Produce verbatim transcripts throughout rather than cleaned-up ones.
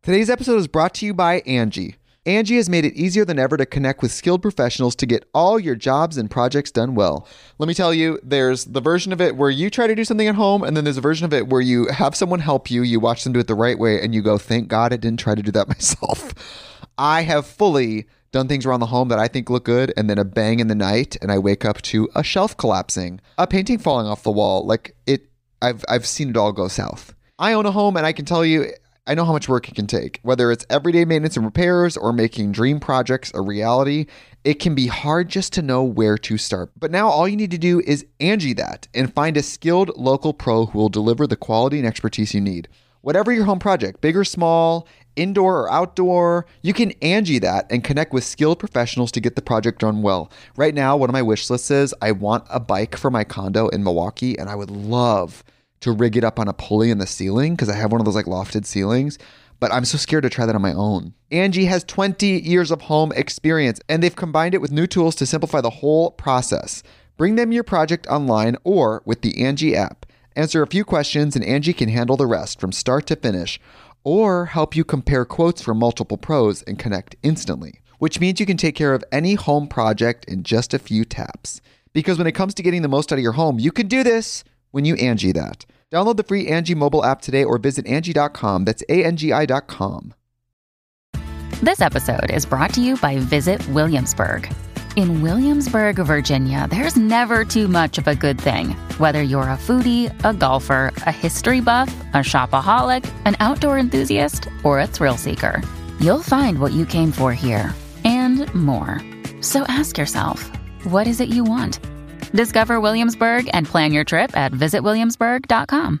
Today's episode is brought to you by Angie. Angie has made it easier than ever to connect with skilled professionals to get all your jobs and projects done well. Let me tell you, there's the version of it where you try to do something at home, and then there's a version of it where you have someone help you, you watch them do it the right way, and you go, thank God I didn't try to do that myself. I have fully done things around the home that I think look good, and then a bang in the night, and I wake up to a shelf collapsing, a painting falling off the wall. Like it, I've I've seen it all go south. I own a home, and I can tell you, I know how much work it can take. Whether it's everyday maintenance and repairs or making dream projects a reality, it can be hard just to know where to start. But now all you need to do is Angie that and find a skilled local pro who will deliver the quality and expertise you need. Whatever your home project, big or small, indoor or outdoor, you can Angie that and connect with skilled professionals to get the project done well. Right now, one of my wish lists is I want a bike for my condo in Milwaukee, and I would love to rig it up on a pulley in the ceiling because I have one of those like lofted ceilings, but I'm so scared to try that on my own. Angie has twenty years of home experience, and they've combined it with new tools to simplify the whole process. Bring them your project online or with the Angie app. Answer a few questions and Angie can handle the rest from start to finish, or help you compare quotes from multiple pros and connect instantly, which means you can take care of any home project in just a few taps. Because when it comes to getting the most out of your home, you can do this when you Angie that. Download the free Angie mobile app today or visit Angie dot com. That's A N G I dot com. This episode is brought to you by Visit Williamsburg. In Williamsburg, Virginia, there's never too much of a good thing. Whether you're a foodie, a golfer, a history buff, a shopaholic, an outdoor enthusiast, or a thrill seeker, you'll find what you came for here and more. So ask yourself, what is it you want? Discover Williamsburg and plan your trip at visit williamsburg dot com.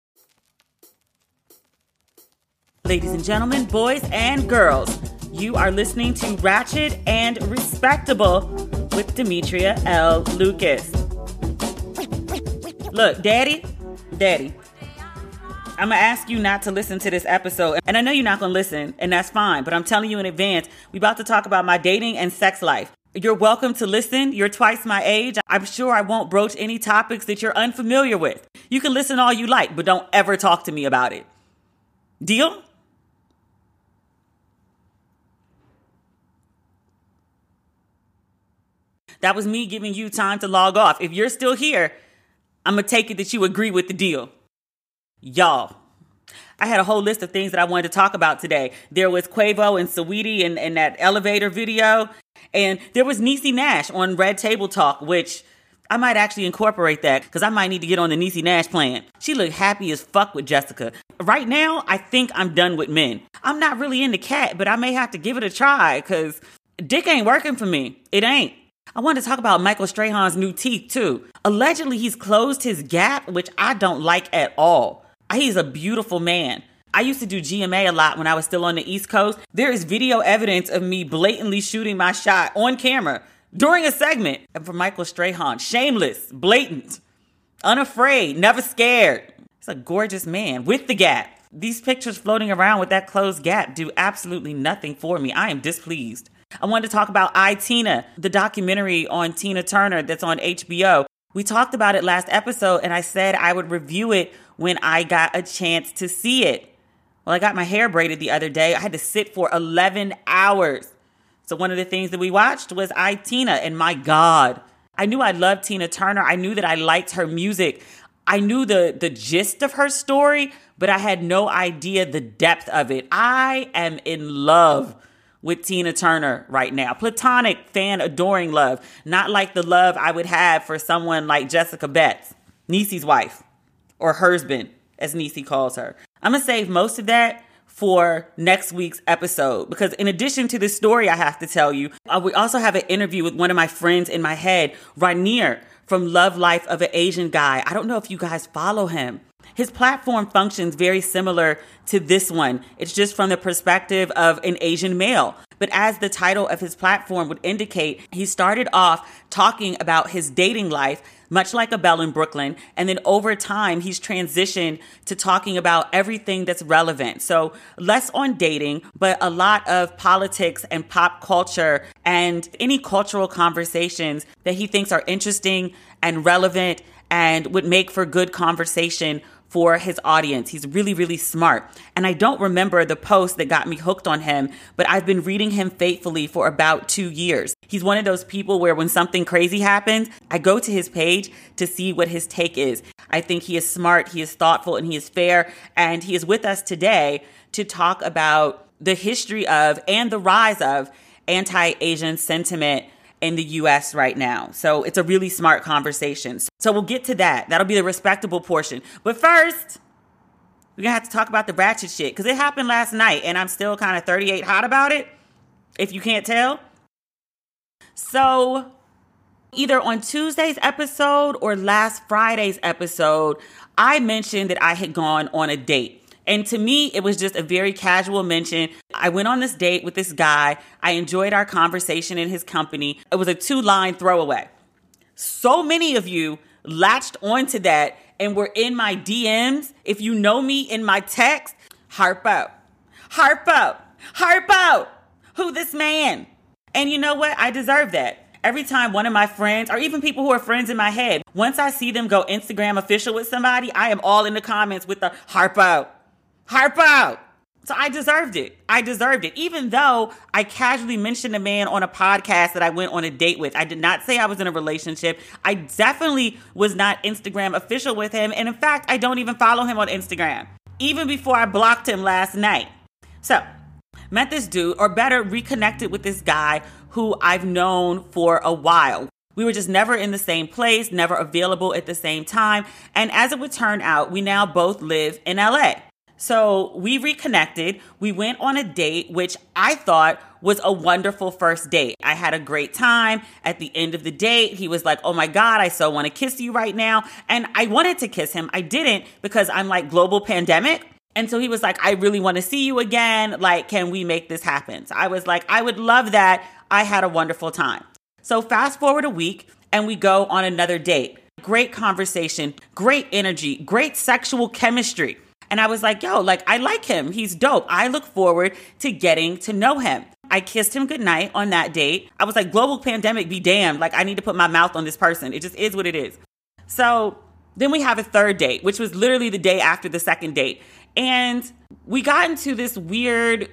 Ladies and gentlemen, boys and girls, you are listening to Ratchet and Respectable with Demetria L. Lucas. Look, Daddy, Daddy, I'm going to ask you not to listen to this episode. And I know you're not going to listen, and that's fine. But I'm telling you in advance, we're about to talk about my dating and sex life. You're welcome to listen. You're twice my age. I'm sure I won't broach any topics that you're unfamiliar with. You can listen all you like, but don't ever talk to me about it. Deal? That was me giving you time to log off. If you're still here, I'm going to take it that you agree with the deal. Y'all, I had a whole list of things that I wanted to talk about today. There was Quavo and Saweetie in, in that elevator video. And there was Niecy Nash on Red Table Talk, which I might actually incorporate that because I might need to get on the Niecy Nash plan. She looked happy as fuck with Jessica. Right now, I think I'm done with men. I'm not really into cat, but I may have to give it a try because dick ain't working for me. It ain't. I wanted to talk about Michael Strahan's new teeth, too. Allegedly, he's closed his gap, which I don't like at all. He's a beautiful man. I used to do G M A a lot when I was still on the East Coast. There is video evidence of me blatantly shooting my shot on camera during a segment. And for Michael Strahan, shameless, blatant, unafraid, never scared. He's a gorgeous man with the gap. These pictures floating around with that closed gap do absolutely nothing for me. I am displeased. I wanted to talk about I, Tina, the documentary on Tina Turner that's on H B O. We talked about it last episode, and I said I would review it when I got a chance to see it. Well, I got my hair braided the other day. I had to sit for eleven hours. So one of the things that we watched was I, Tina, and my God, I knew I loved Tina Turner. I knew that I liked her music. I knew the, the gist of her story, but I had no idea the depth of it. I am in love with Tina Turner right now. Platonic, fan, adoring love. Not like the love I would have for someone like Jessica Betts, Niecy's wife, or husband, as Niecy calls her. I'm going to save most of that for next week's episode because in addition to this story I have to tell you, uh, we also have an interview with one of my friends in my head, Rainier from Love Life of an Asian Guy. I don't know if you guys follow him. His platform functions very similar to this one. It's just from the perspective of an Asian male. But as the title of his platform would indicate, he started off talking about his dating life, much like a Belle in Brooklyn. And then over time, he's transitioned to talking about everything that's relevant. So less on dating, but a lot of politics and pop culture and any cultural conversations that he thinks are interesting and relevant and would make for good conversation for his audience. He's really, really smart. And I don't remember the post that got me hooked on him, but I've been reading him faithfully for about two years. He's one of those people where when something crazy happens, I go to his page to see what his take is. I think he is smart, he is thoughtful, and he is fair. And he is with us today to talk about the history of and the rise of anti-Asian sentiment in the U S right now. So it's a really smart conversation. So we'll get to that. That'll be the respectable portion. But first, we're going to have to talk about the ratchet shit because it happened last night and I'm still kind of thirty-eight hot about it, if you can't tell. So either on Tuesday's episode or last Friday's episode, I mentioned that I had gone on a date. And to me, it was just a very casual mention. I went on this date with this guy. I enjoyed our conversation in his company. It was a two-line throwaway. So many of you latched onto that and were in my D Ms. If you know me in my text, Harpo, Harpo, Harpo, who this man? And you know what? I deserve that. Every time one of my friends, or even people who are friends in my head, once I see them go Instagram official with somebody, I am all in the comments with the Harpo. Harpo. So I deserved it. I deserved it. Even though I casually mentioned a man on a podcast that I went on a date with. I did not say I was in a relationship. I definitely was not Instagram official with him. And in fact, I don't even follow him on Instagram. Even before I blocked him last night. So, met this dude, or better, reconnected with this guy who I've known for a while. We were just never in the same place, never available at the same time. And as it would turn out, we now both live in L A. So we reconnected. We went on a date, which I thought was a wonderful first date. I had a great time. At the end of the date, he was like, oh my God, I so want to kiss you right now. And I wanted to kiss him. I didn't because I'm like global pandemic. And so he was like, I really want to see you again. Like, can we make this happen? So I was like, I would love that. I had a wonderful time. So fast forward a week and we go on another date. Great conversation, great energy, great sexual chemistry. And I was like, yo, like, I like him. He's dope. I look forward to getting to know him. I kissed him goodnight on that date. I was like, global pandemic be damned. Like, I need to put my mouth on this person. It just is what it is. So then we have a third date, which was literally the day after the second date. And we got into this weird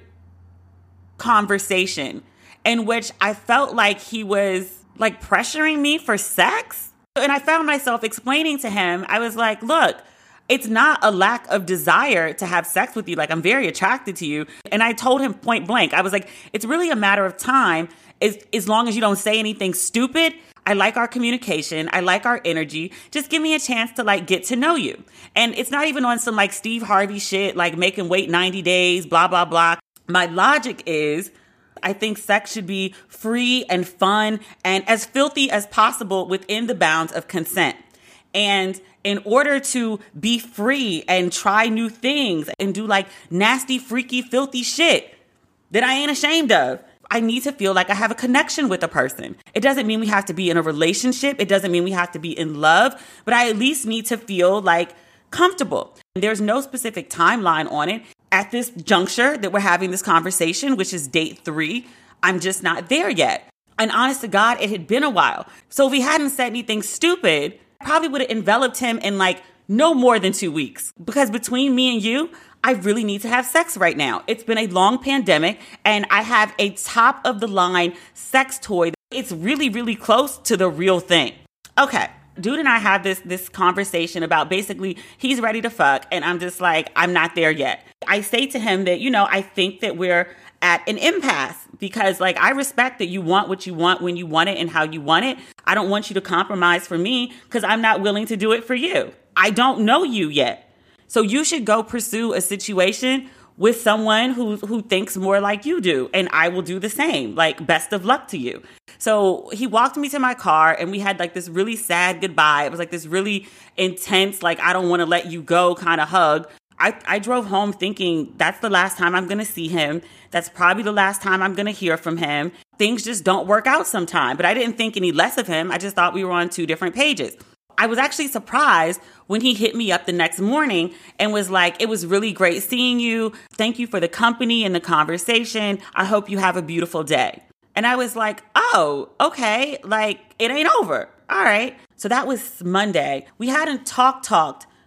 conversation in which I felt like he was like pressuring me for sex. And I found myself explaining to him, I was like, look, it's not a lack of desire to have sex with you. Like, I'm very attracted to you. And I told him point blank, I was like, it's really a matter of time as, as long as you don't say anything stupid. I like our communication. I like our energy. Just give me a chance to like get to know you. And it's not even on some like Steve Harvey shit, like make him wait ninety days, blah, blah, blah. My logic is I think sex should be free and fun and as filthy as possible within the bounds of consent. And in order to be free and try new things and do like nasty, freaky, filthy shit that I ain't ashamed of, I need to feel like I have a connection with a person. It doesn't mean we have to be in a relationship. It doesn't mean we have to be in love, but I at least need to feel like comfortable. There's no specific timeline on it. At this juncture that we're having this conversation, which is date three, I'm just not there yet. And honest to God, it had been a while. So if he hadn't said anything stupid, I probably would have enveloped him in like no more than two weeks. Because between me and you, I really need to have sex right now. It's been a long pandemic and I have a top of the line sex toy. It's really, really close to the real thing. Okay. Dude and I have this this conversation about basically he's ready to fuck and I'm just like, I'm not there yet. I say to him that, you know, I think that we're at an impasse because like I respect that you want what you want when you want it and how you want it. I don't want you to compromise for me because I'm not willing to do it for you. I don't know you yet. So you should go pursue a situation with someone who who thinks more like you do. And I will do the same. Like, best of luck to you. So he walked me to my car and we had like this really sad goodbye. It was like this really intense, like, I don't want to let you go kind of hug. I, I drove home thinking that's the last time I'm going to see him. That's probably the last time I'm going to hear from him. Things just don't work out sometime. But I didn't think any less of him. I just thought we were on two different pages. I was actually surprised when he hit me up the next morning and was like, it was really great seeing you. Thank you for the company and the conversation. I hope you have a beautiful day. And I was like, oh, okay. Like, it ain't over. All right. So that was Monday. We hadn't talk talked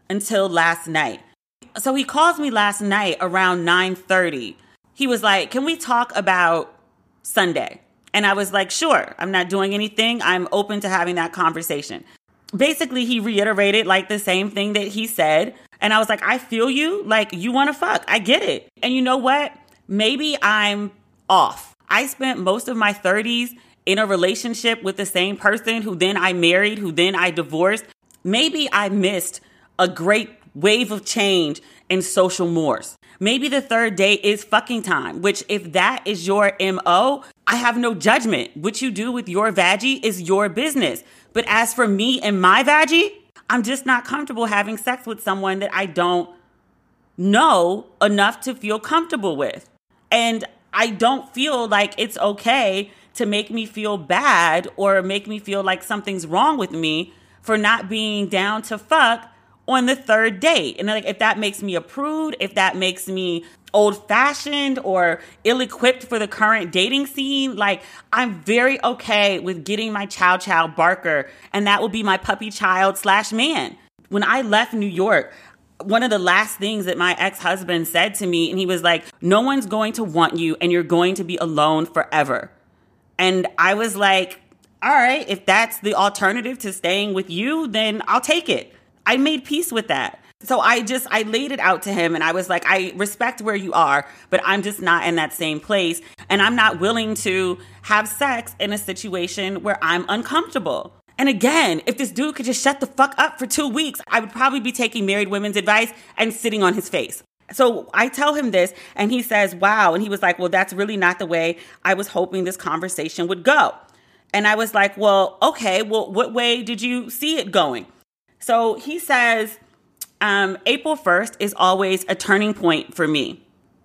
until last night. So he calls me last night around nine thirty. He was like, can we talk about Sunday? And I was like, sure, I'm not doing anything. I'm open to having that conversation. Basically, he reiterated like the same thing that he said. And I was like, I feel you. Like, you want to fuck. I get it. And you know what? Maybe I'm off. I spent most of my thirties in a relationship with the same person who then I married, who then I divorced. Maybe I missed a great wave of change in social mores. Maybe the third date is fucking time, which if that is your M O, I have no judgment. What you do with your vaggie is your business. But as for me and my vaggie, I'm just not comfortable having sex with someone that I don't know enough to feel comfortable with. And I don't feel like it's okay to make me feel bad or make me feel like something's wrong with me for not being down to fuck on the third date. And like, if that makes me a prude, if that makes me old-fashioned or ill-equipped for the current dating scene, like, I'm very okay with getting my chow chow barker, and that will be my puppy child slash man. When I left New York, one of the last things that my ex-husband said to me, and he was like, no one's going to want you and you're going to be alone forever. And I was like, all right, if that's the alternative to staying with you, then I'll take it. I made peace with that. So I just, I laid it out to him and I was like, I respect where you are, but I'm just not in that same place. And I'm not willing to have sex in a situation where I'm uncomfortable. And again, if this dude could just shut the fuck up for two weeks, I would probably be taking married women's advice and sitting on his face. So I tell him this and he says, wow. And he was like, well, that's really not the way I was hoping this conversation would go. And I was like, well, okay, well, what way did you see it going? So he says, um, April first is always a turning point for me.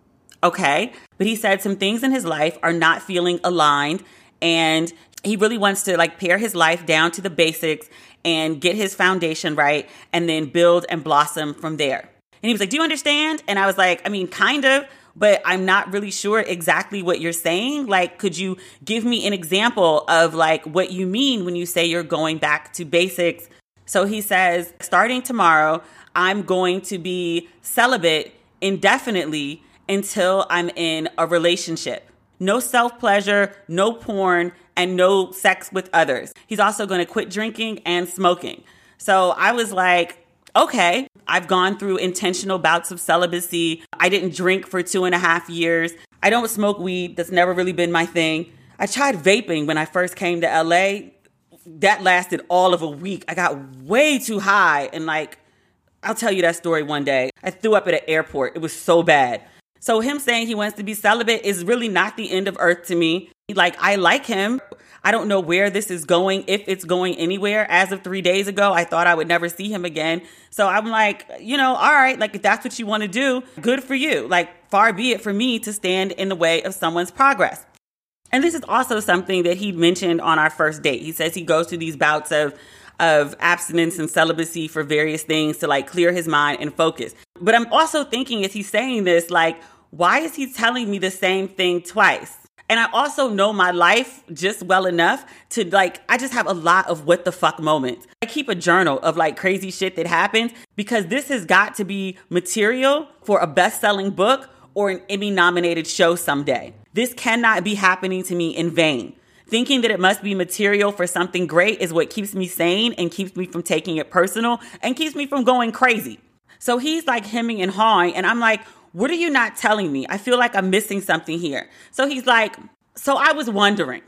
Okay. But he said some things in his life are not feeling aligned and he really wants to like pare his life down to the basics and get his foundation right and then build and blossom from there. And he was like, do you understand? And I was like, I mean, kind of, but I'm not really sure exactly what you're saying. Like, could you give me an example of like what you mean when you say you're going back to basics? So he says, starting tomorrow, I'm going to be celibate indefinitely until I'm in a relationship. No self-pleasure, no porn, and no sex with others. He's also going to quit drinking and smoking. So I was like, okay, I've gone through intentional bouts of celibacy. I didn't drink for two and a half years. I don't smoke weed. That's never really been my thing. I tried vaping when I first came to L A. That lasted all of a week. I got way too high. And like, I'll tell you that story one day. I threw up at an airport. It was so bad. So him saying he wants to be celibate is really not the end of earth to me. Like, I like him. I don't know where this is going, if it's going anywhere. As of three days ago, I thought I would never see him again. So I'm like, you know, all right, like if that's what you want to do, good for you. Like, far be it for me to stand in the way of someone's progress. And this is also something that he mentioned on our first date. He says he goes through these bouts of of abstinence and celibacy for various things to like clear his mind and focus. But I'm also thinking as he's saying this, like, why is he telling me the same thing twice? And I also know my life just well enough to like, I just have a lot of what the fuck moments. I keep a journal of like crazy shit that happens because this has got to be material for a best-selling book or an Emmy-nominated show someday. This cannot be happening to me in vain. Thinking that it must be material for something great is what keeps me sane and keeps me from taking it personal and keeps me from going crazy. So he's like hemming and hawing and I'm like, what are you not telling me? I feel like I'm missing something here. So he's like, so I was wondering,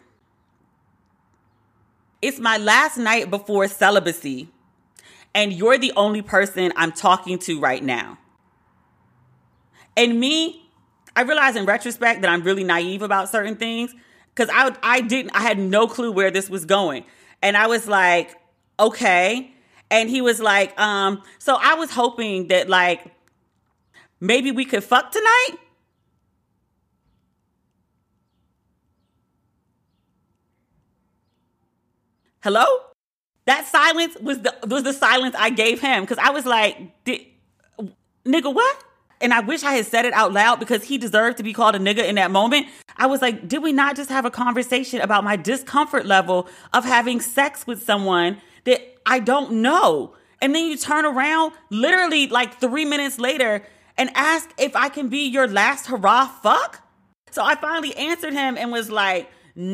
it's my last night before celibacy and you're the only person I'm talking to right now. And me, I realize in retrospect that I'm really naive about certain things because I, I didn't, I had no clue where this was going. And I was like, okay. And he was like, um, so I was hoping that like, maybe we could fuck tonight? Hello? That silence was the was the silence I gave him because I was like, Did, nigga, what? And I wish I had said it out loud because he deserved to be called a nigga in that moment. I was like, did we not just have a conversation about my discomfort level of having sex with someone that I don't know? And then you turn around literally like three minutes later and ask if I can be your last hurrah fuck? So I finally answered him and was like,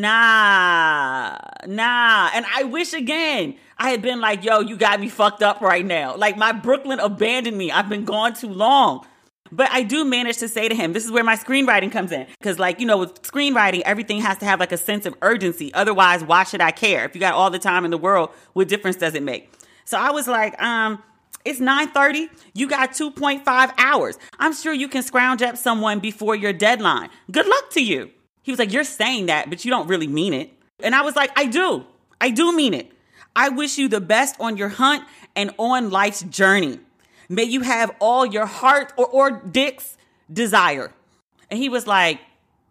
nah, nah. And I wish again I had been like, yo, you got me fucked up right now. Like my Brooklyn abandoned me. I've been gone too long. But I do manage to say to him, this is where my screenwriting comes in. Because like, you know, with screenwriting, everything has to have like a sense of urgency. Otherwise, why should I care? If you got all the time in the world, what difference does it make? So I was like, um, it's nine thirty. You got two point five hours. I'm sure you can scrounge up someone before your deadline. Good luck to you. He was like, you're saying that, but you don't really mean it. And I was like, I do. I do mean it. I wish you the best on your hunt and on life's journey. May you have all your heart or, or dick's desire. And he was like,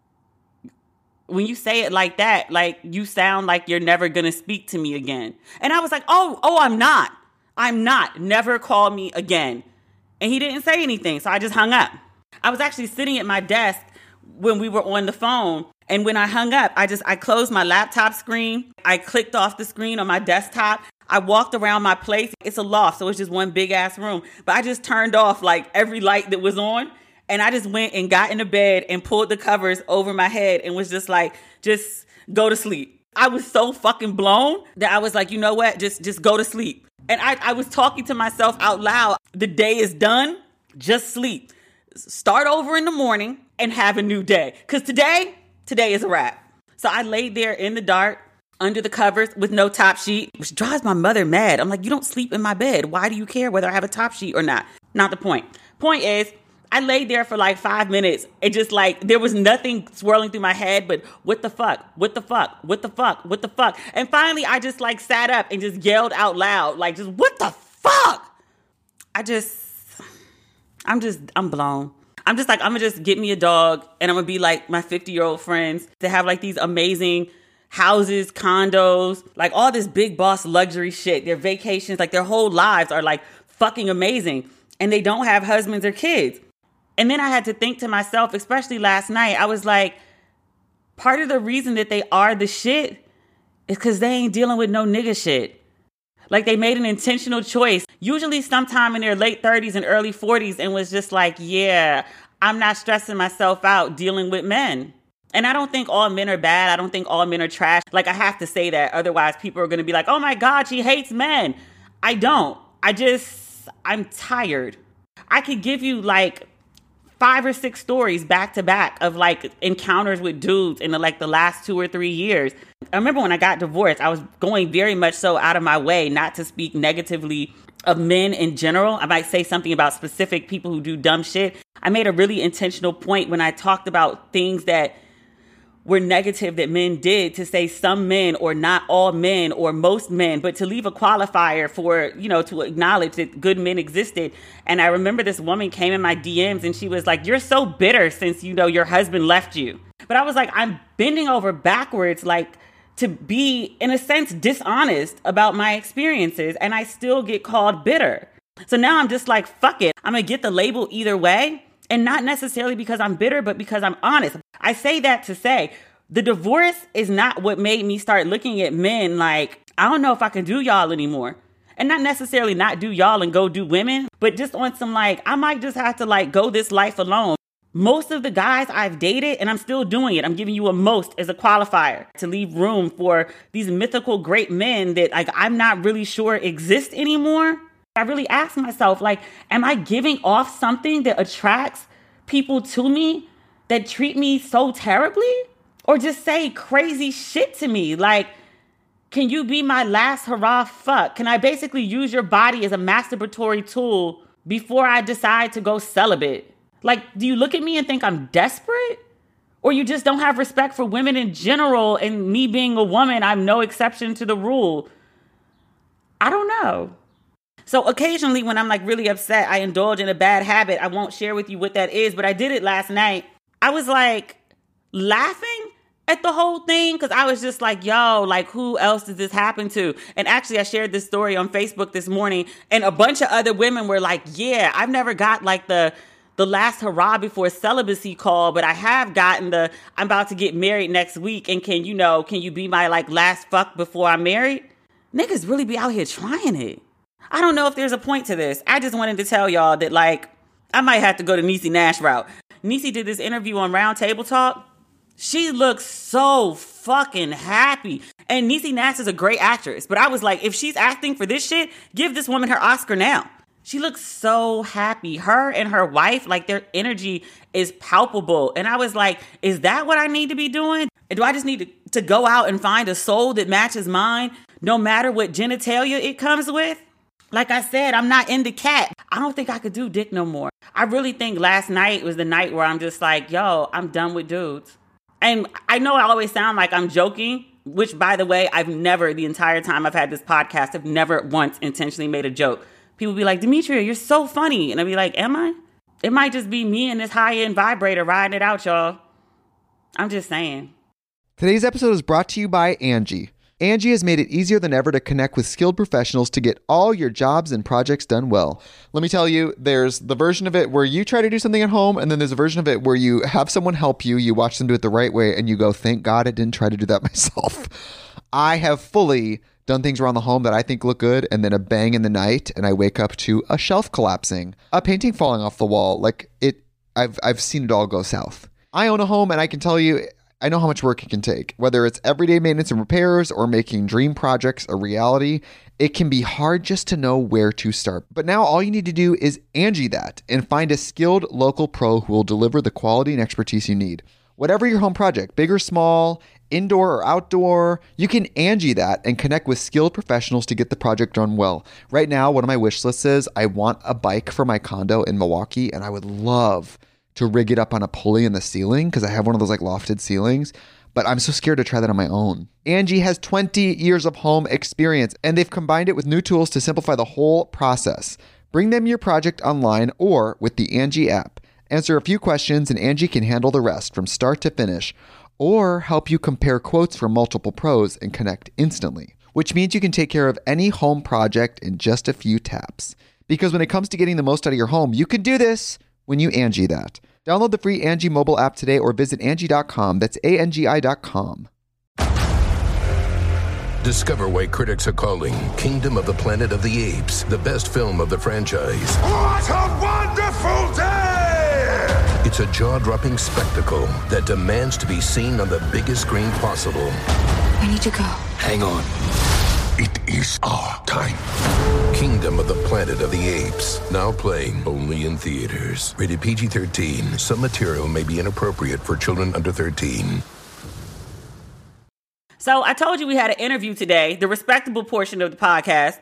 when you say it like that, like you sound like you're never going to speak to me again. And I was like, oh, oh, I'm not. I'm not. Never call me again. And he didn't say anything. So I just hung up. I was actually sitting at my desk when we were on the phone. And when I hung up, I just, I closed my laptop screen. I clicked off the screen on my desktop. I walked around my place. It's a loft, so it's just one big ass room. But I just turned off like every light that was on. And I just went and got in the bed and pulled the covers over my head and was just like, just go to sleep. I was so fucking blown that I was like, you know what? Just, just go to sleep. And I, I was talking to myself out loud. The day is done. Just sleep. Start over in the morning and have a new day. Because today, today is a wrap. So I laid there in the dark, under the covers with no top sheet, which drives my mother mad. I'm like, you don't sleep in my bed. Why do you care whether I have a top sheet or not? Not the point. Point is, I laid there for like five minutes. It just like, there was nothing swirling through my head, but what the fuck? What the fuck? What the fuck? What the fuck? And finally, I just like sat up and just yelled out loud, like just, what the fuck? I just, I'm just, I'm blown. I'm just like, I'm gonna just get me a dog and I'm gonna be like my fifty year old friends to have like these amazing houses, condos, like all this big boss luxury shit. Their vacations, like their whole lives are like fucking amazing. And they don't have husbands or kids. And then I had to think to myself, especially last night, I was like, part of the reason that they are the shit is because they ain't dealing with no nigga shit. Like they made an intentional choice, usually sometime in their late thirties and early forties, and was just like, yeah, I'm not stressing myself out dealing with men. And I don't think all men are bad. I don't think all men are trash. Like, I have to say that. Otherwise, people are going to be like, oh, my God, she hates men. I don't. I just, I'm tired. I could give you, like, five or six stories back to back of, like, encounters with dudes in, the, like, the last two or three years. I remember when I got divorced, I was going very much so out of my way not to speak negatively of men in general. I might say something about specific people who do dumb shit. I made a really intentional point when I talked about things that were negative that men did, to say some men or not all men or most men, but to leave a qualifier for, you know, to acknowledge that good men existed. And I remember this woman came in my D Ms and she was like, you're so bitter since, you know, your husband left you. But I was like, I'm bending over backwards, like, to be, in a sense, dishonest about my experiences. And I still get called bitter. So now I'm just like, fuck it. I'm going to get the label either way. And not necessarily because I'm bitter, but because I'm honest. I say that to say the divorce is not what made me start looking at men like, I don't know if I can do y'all anymore. And not necessarily not do y'all and go do women, but just on some like, I might just have to like go this life alone. Most of the guys I've dated, and I'm still doing it, I'm giving you a most as a qualifier to leave room for these mythical great men that like I'm not really sure exist anymore. I really ask myself, like, am I giving off something that attracts people to me that treat me so terribly? Or just say crazy shit to me? Like, can you be my last hurrah fuck? Can I basically use your body as a masturbatory tool before I decide to go celibate? Like, do you look at me and think I'm desperate? Or you just don't have respect for women in general, and me being a woman, I'm no exception to the rule? I don't know. So occasionally when I'm like really upset, I indulge in a bad habit. I won't share with you what that is, but I did it last night. I was like laughing at the whole thing because I was just like, yo, like who else does this happen to? And actually I shared this story on Facebook this morning and a bunch of other women were like, yeah, I've never got like the the last hurrah before celibacy call, but I have gotten the, I'm about to get married next week. And can you know, can you be my like last fuck before I'm married? Niggas really be out here trying it. I don't know if there's a point to this. I just wanted to tell y'all that, like, I might have to go to Niecy Nash route. Niecy did this interview on Round Table Talk. She looks so fucking happy. And Niecy Nash is a great actress. But I was like, if she's acting for this shit, give this woman her Oscar now. She looks so happy. Her and her wife, like, their energy is palpable. And I was like, is that what I need to be doing? Do I just need to, to go out and find a soul that matches mine, no matter what genitalia it comes with? Like I said, I'm not into cat. I don't think I could do dick no more. I really think last night was the night where I'm just like, yo, I'm done with dudes. And I know I always sound like I'm joking, which, by the way, I've never, the entire time I've had this podcast, I've never once intentionally made a joke. People be like, Demetria, you're so funny. And I'd be like, am I? It might just be me and this high-end vibrator riding it out, y'all. I'm just saying. Today's episode is brought to you by Angie. Angie has made it easier than ever to connect with skilled professionals to get all your jobs and projects done well. Let me tell you, there's the version of it where you try to do something at home, and then there's a version of it where you have someone help you, you watch them do it the right way, and you go, thank God I didn't try to do that myself. I have fully done things around the home that I think look good, and then a bang in the night, and I wake up to a shelf collapsing, a painting falling off the wall. Like, it, I've I've seen it all go south. I own a home, and I can tell you, I know how much work it can take. Whether it's everyday maintenance and repairs or making dream projects a reality, it can be hard just to know where to start. But now all you need to do is Angie that and find a skilled local pro who will deliver the quality and expertise you need. Whatever your home project, big or small, indoor or outdoor, you can Angie that and connect with skilled professionals to get the project done well. Right now, one of my wish lists is I want a bike for my condo in Milwaukee, and I would love to rig it up on a pulley in the ceiling because I have one of those like lofted ceilings, but I'm so scared to try that on my own. Angie has twenty years of home experience, and they've combined it with new tools to simplify the whole process. Bring them your project online or with the Angie app. Answer a few questions and Angie can handle the rest from start to finish, or help you compare quotes from multiple pros and connect instantly, which means you can take care of any home project in just a few taps. Because when it comes to getting the most out of your home, you can do this when you Angie that. Download the free Angie mobile app today or visit Angie dot com. That's A N G I dot com. Discover why critics are calling Kingdom of the Planet of the Apes the best film of the franchise. What a wonderful day! It's a jaw-dropping spectacle that demands to be seen on the biggest screen possible. I need to go. Hang on. It is our time. Kingdom of the Planet of the Apes. Now playing only in theaters. Rated P G thirteen. Some material may be inappropriate for children under thirteen. So I told you we had an interview today, the respectable portion of the podcast,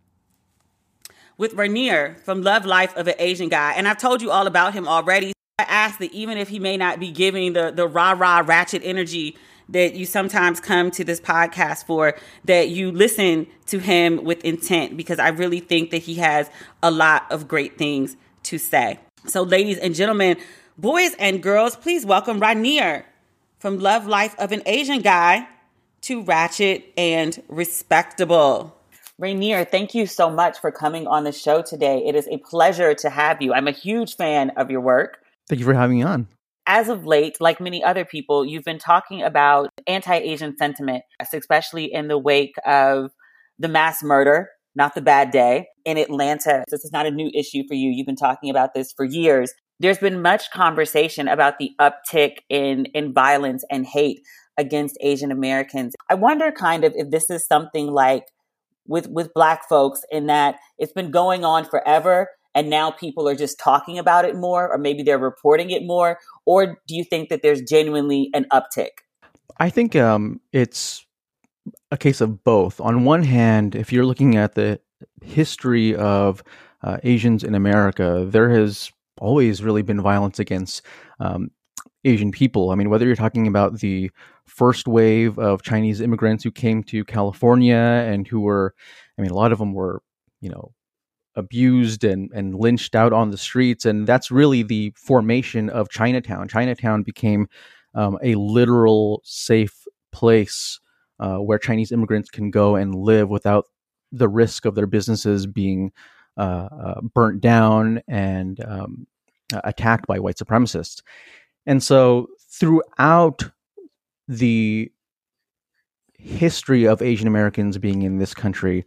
with Rainier from Love Life of an Asian Guy. And I've told you all about him already. I asked that even if he may not be giving the, the rah-rah ratchet energy that you sometimes come to this podcast for, that you listen to him with intent, because I really think that he has a lot of great things to say. So ladies and gentlemen, boys and girls, please welcome Rainier from Love Life of an Asian Guy to Ratchet and Respectable. Rainier, thank you so much for coming on the show today. It is a pleasure to have you. I'm a huge fan of your work. Thank you for having me on. As of late, like many other people, you've been talking about anti-Asian sentiment, especially in the wake of the mass murder, not the bad day, in Atlanta. This is not a new issue for you. You've been talking about this for years. There's been much conversation about the uptick in, in violence and hate against Asian Americans. I wonder kind of if this is something like with, with Black folks, in that it's been going on forever and now people are just talking about it more, or maybe they're reporting it more, or do you think that there's genuinely an uptick? I think um, it's a case of both. On one hand, if you're looking at the history of uh, Asians in America, there has always really been violence against um, Asian people. I mean, whether you're talking about the first wave of Chinese immigrants who came to California and who were, I mean, a lot of them were, you know, abused and, and lynched out on the streets. And that's really the formation of Chinatown. Chinatown became um, a literal safe place uh, where Chinese immigrants can go and live without the risk of their businesses being uh, uh, burnt down and um, attacked by white supremacists. And so throughout the history of Asian Americans being in this country,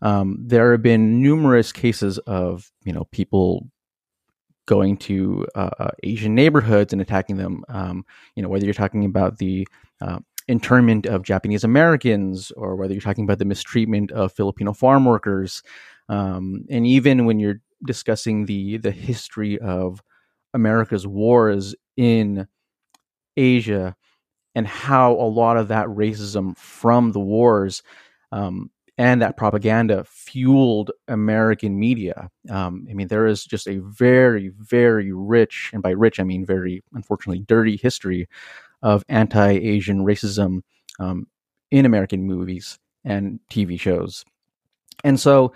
Um, there have been numerous cases of, you know, people going to uh, Asian neighborhoods and attacking them. Um, you know, whether you're talking about the uh, internment of Japanese Americans, or whether you're talking about the mistreatment of Filipino farm workers, um, and even when you're discussing the the history of America's wars in Asia and how a lot of that racism from the wars um, and that propaganda fueled American media. Um, I mean, there is just a very, very rich, and by rich, I mean very, unfortunately, dirty history of anti-Asian racism um, in American movies and T V shows. And so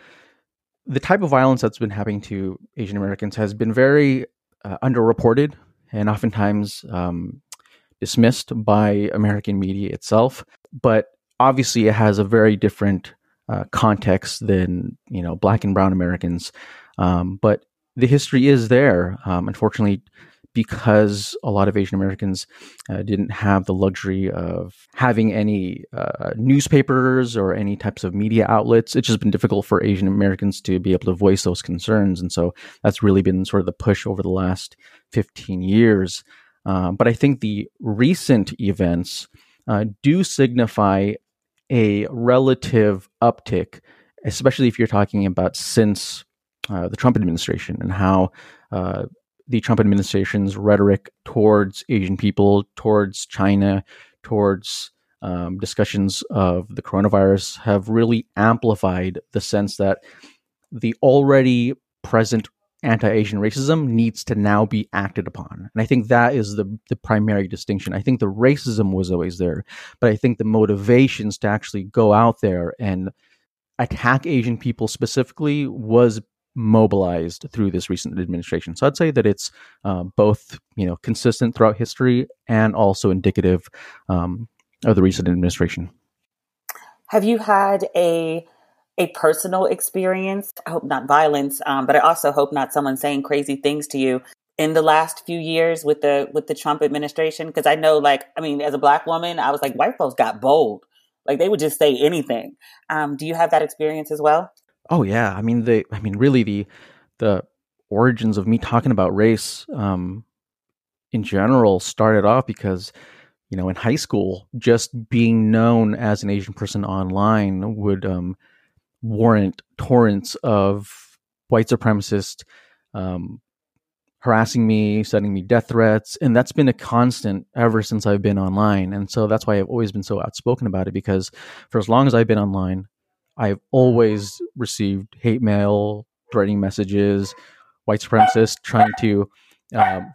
the type of violence that's been happening to Asian Americans has been very uh, underreported and oftentimes um, dismissed by American media itself. But obviously it has a very different uh, context than, you know, Black and brown Americans. Um, but the history is there. Um, unfortunately, because a lot of Asian Americans uh, didn't have the luxury of having any uh, newspapers or any types of media outlets, it's just been difficult for Asian Americans to be able to voice those concerns. And so that's really been sort of the push over the last fifteen years. Um, but I think the recent events uh, do signify a relative uptick, especially if you're talking about since uh, the Trump administration and how uh, the Trump administration's rhetoric towards Asian people, towards China, towards um, discussions of the coronavirus have really amplified the sense that the already present anti-Asian racism needs to now be acted upon. And I think that is the, the primary distinction. I think the racism was always there, but I think the motivations to actually go out there and attack Asian people specifically was mobilized through this recent administration. So I'd say that it's uh, both, you know, consistent throughout history and also indicative um, of the recent administration. Have you had a a personal experience? I hope not violence, um, but I also hope not someone saying crazy things to you in the last few years with the with the Trump administration? Because I know, like, I mean, as a Black woman, I was like, white folks got bold. Like, they would just say anything. Um, do you have that experience as well? Oh yeah, I mean the I mean really the the origins of me talking about race um, in general started off because, you know, in high school, just being known as an Asian person online would um, warrant torrents of white supremacists um, harassing me, sending me death threats, and that's been a constant ever since I've been online. And so that's why I've always been so outspoken about it, because for as long as I've been online, I've always received hate mail, threatening messages, white supremacists trying to, um,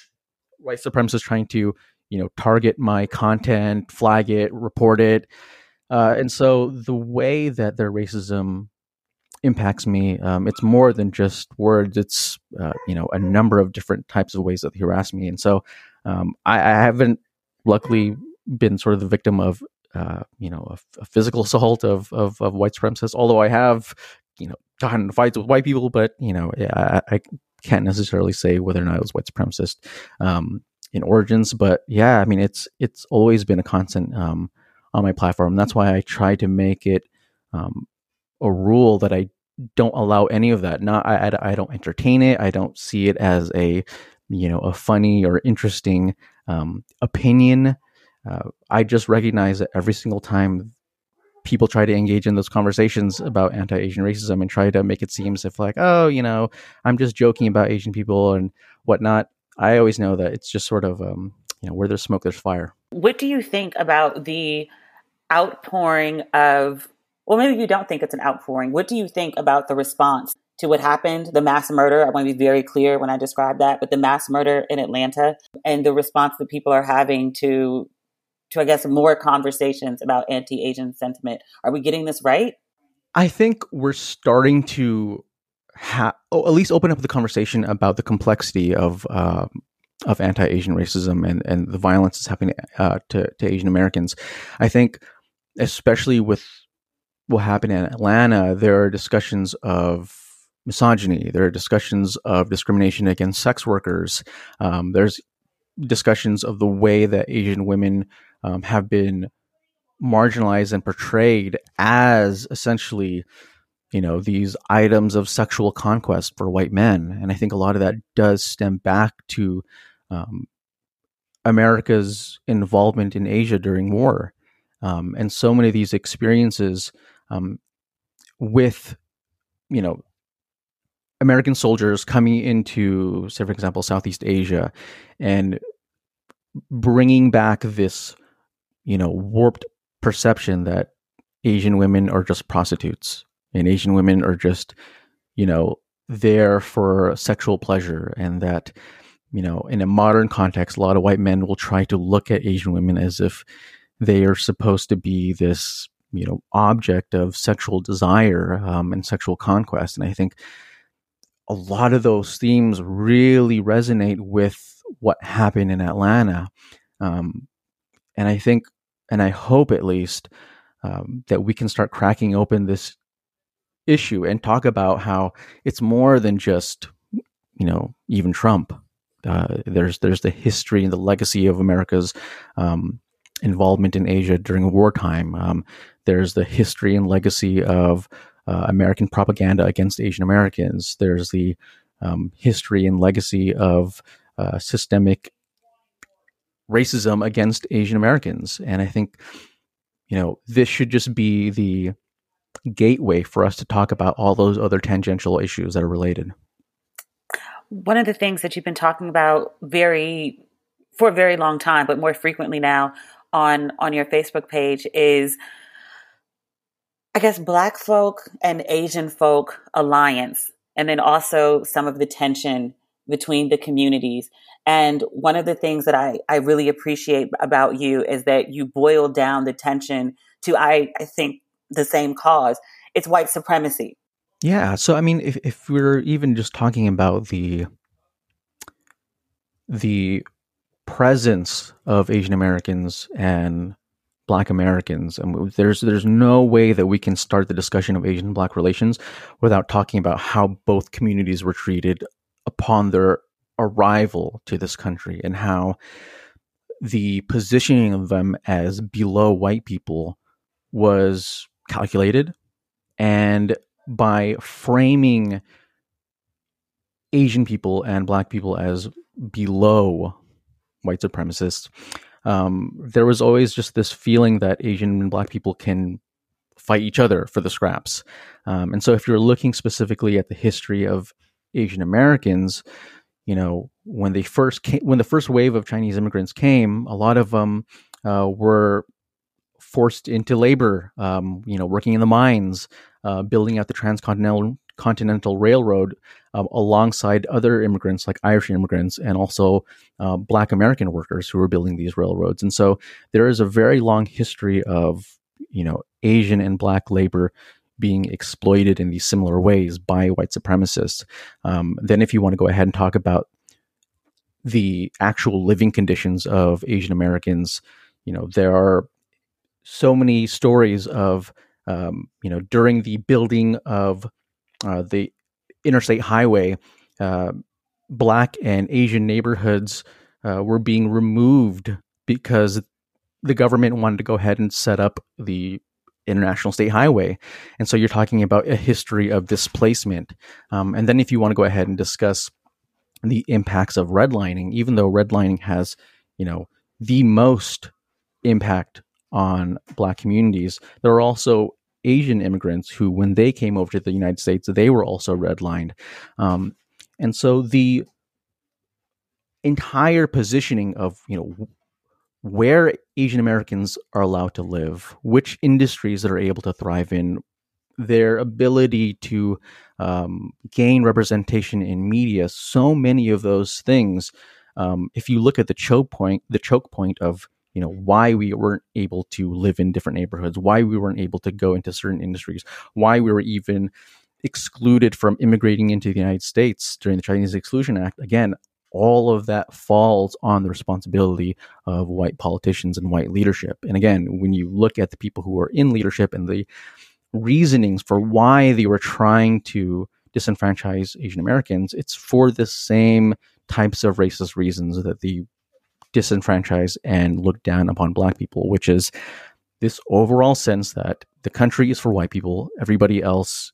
white supremacists trying to, you know, target my content, flag it, report it. Uh, and so the way that their racism impacts me, um, it's more than just words. It's, uh, you know, a number of different types of ways that they harass me. And so um, I, I haven't, luckily, been sort of the victim of Uh, you know, a, a physical assault of, of, of white supremacists, although I have, you know, gotten in fights with white people, but, you know, I, I can't necessarily say whether or not it was white supremacist um, in origins. But yeah, I mean, it's it's always been a constant um, on my platform. That's why I try to make it um, a rule that I don't allow any of that. Not, I, I, I don't entertain it. I don't see it as a, you know, a funny or interesting um, opinion. Uh, I just recognize that every single time people try to engage in those conversations about anti-Asian racism and try to make it seem as if like, oh, you know, I'm just joking about Asian people and whatnot, I always know that it's just sort of, um, you know, where there's smoke, there's fire. What do you think about the outpouring of, well, maybe you don't think it's an outpouring. What do you think about the response to what happened, the mass murder? I want to be very clear when I describe that, but the mass murder in Atlanta and the response that people are having to to, I guess, more conversations about anti-Asian sentiment. Are we getting this right? I think we're starting to ha- oh, at least open up the conversation about the complexity of uh, of anti-Asian racism and, and the violence that's happening uh, to, to Asian Americans. I think, especially with what happened in Atlanta, there are discussions of misogyny. There are discussions of discrimination against sex workers. Um, there's discussions of the way that Asian women um, have been marginalized and portrayed as essentially you know, these items of sexual conquest for white men. And I think a lot of that does stem back to um, America's involvement in Asia during war. Um, and so many of these experiences um, with, you know, American soldiers coming into, say, for example, Southeast Asia and bringing back this, you know, warped perception that Asian women are just prostitutes and Asian women are just, you know, there for sexual pleasure, and that, you know, in a modern context, a lot of white men will try to look at Asian women as if they are supposed to be this, you know, object of sexual desire um, and sexual conquest. And I think a lot of those themes really resonate with what happened in Atlanta. Um, and I think, and I hope at least, um, that we can start cracking open this issue and talk about how it's more than just, you know, even Trump. Uh, there's there's the history and the legacy of America's um, involvement in Asia during wartime. Um, there's the history and legacy of uh, American propaganda against Asian Americans. There's the um, history and legacy of uh, systemic racism against Asian Americans. And I think, you know, this should just be the gateway for us to talk about all those other tangential issues that are related. One of the things that you've been talking about very for a very long time, but more frequently now on on your Facebook page is, I guess, Black folk and Asian folk alliance, and then also some of the tension between the communities. And one of the things that I, I really appreciate about you is that you boil down the tension to, I, I think, the same cause. It's white supremacy. Yeah. So, I mean, if, if we're even just talking about the the presence of Asian Americans and Black Americans, and there's there's no way that we can start the discussion of Asian Black relations without talking about how both communities were treated upon their arrival to this country, and how the positioning of them as below white people was calculated. And by framing Asian people and Black people as below white supremacists, um, there was always just this feeling that Asian and Black people can fight each other for the scraps. Um, and so if you're looking specifically at the history of Asian Americans, you know, when they first came, when the first wave of Chinese immigrants came, a lot of them uh, were forced into labor, um, you know, working in the mines, uh, building out the transcontinental continental railroad uh, alongside other immigrants like Irish immigrants and also uh, Black American workers who were building these railroads. And so there is a very long history of, you know, Asian and Black labor being exploited in these similar ways by white supremacists. Um, then if you want to go ahead and talk about the actual living conditions of Asian Americans, you know, there are so many stories of, um, you know, during the building of uh, the interstate highway, uh, Black and Asian neighborhoods uh, were being removed because the government wanted to go ahead and set up the International State Highway. And so you're talking about a history of displacement. Um, and then if you want to go ahead and discuss the impacts of redlining, even though redlining has, you know, the most impact on Black communities, there are also Asian immigrants who, when they came over to the United States, they were also redlined. Um, and so the entire positioning of, you know, where Asian Americans are allowed to live, which industries that are able to thrive in, their ability to um, gain representation in media, so many of those things. Um, if you look at the choke point, the choke point of, you know, why we weren't able to live in different neighborhoods, why we weren't able to go into certain industries, why we were even excluded from immigrating into the United States during the Chinese Exclusion Act, again, all of that falls on the responsibility of white politicians and white leadership. And again, when you look at the people who are in leadership and the reasonings for why they were trying to disenfranchise Asian Americans, it's for the same types of racist reasons that they disenfranchise and look down upon Black people, which is this overall sense that the country is for white people, everybody else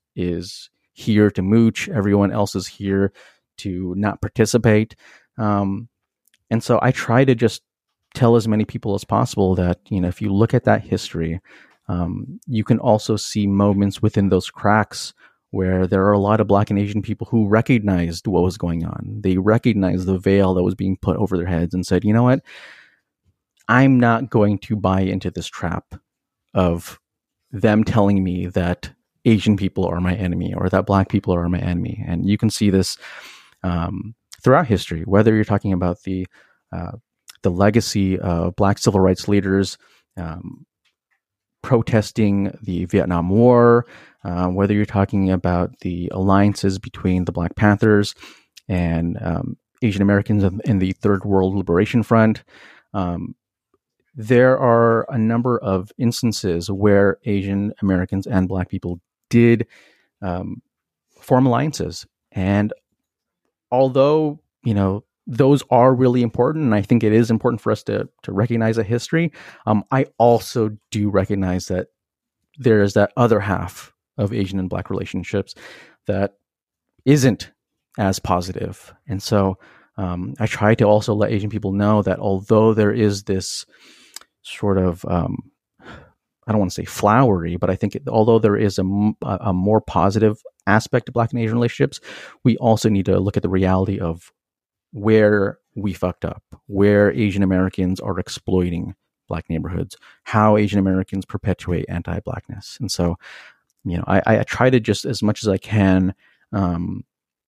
is here to mooch. Everyone else is here to not participate. Um, and so I try to just tell as many people as possible that, you know, if you look at that history, um, you can also see moments within those cracks where there are a lot of Black and Asian people who recognized what was going on. They recognized the veil that was being put over their heads and said, you know what, I'm not going to buy into this trap of them telling me that Asian people are my enemy or that Black people are my enemy. And you can see this um, throughout history, whether you're talking about the uh, the legacy of Black civil rights leaders um, protesting the Vietnam War, uh, whether you're talking about the alliances between the Black Panthers and um, Asian Americans in the Third World Liberation Front. Um, there are a number of instances where Asian Americans and Black people did um, form alliances. And although, you know, those are really important, and I think it is important for us to to recognize a history, um, I also do recognize that there is that other half of Asian and Black relationships that isn't as positive. And so um, I try to also let Asian people know that although there is this sort of, um, I don't want to say flowery, but I think it, although there is a, a more positive aspect to Black and Asian relationships, we also need to look at the reality of where we fucked up, where Asian Americans are exploiting Black neighborhoods, how Asian Americans perpetuate anti-Blackness. And so, you know, I, I try to just as much as I can um,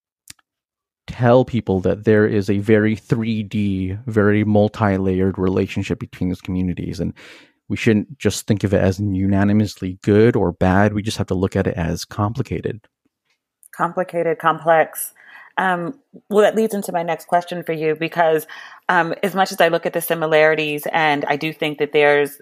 tell people that there is a very three D, very multi-layered relationship between those communities. And we shouldn't just think of it as unanimously good or bad. We just have to look at it as complicated. Complicated, complex. Um, well, that leads into my next question for you, because um, as much as I look at the similarities, and I do think that there's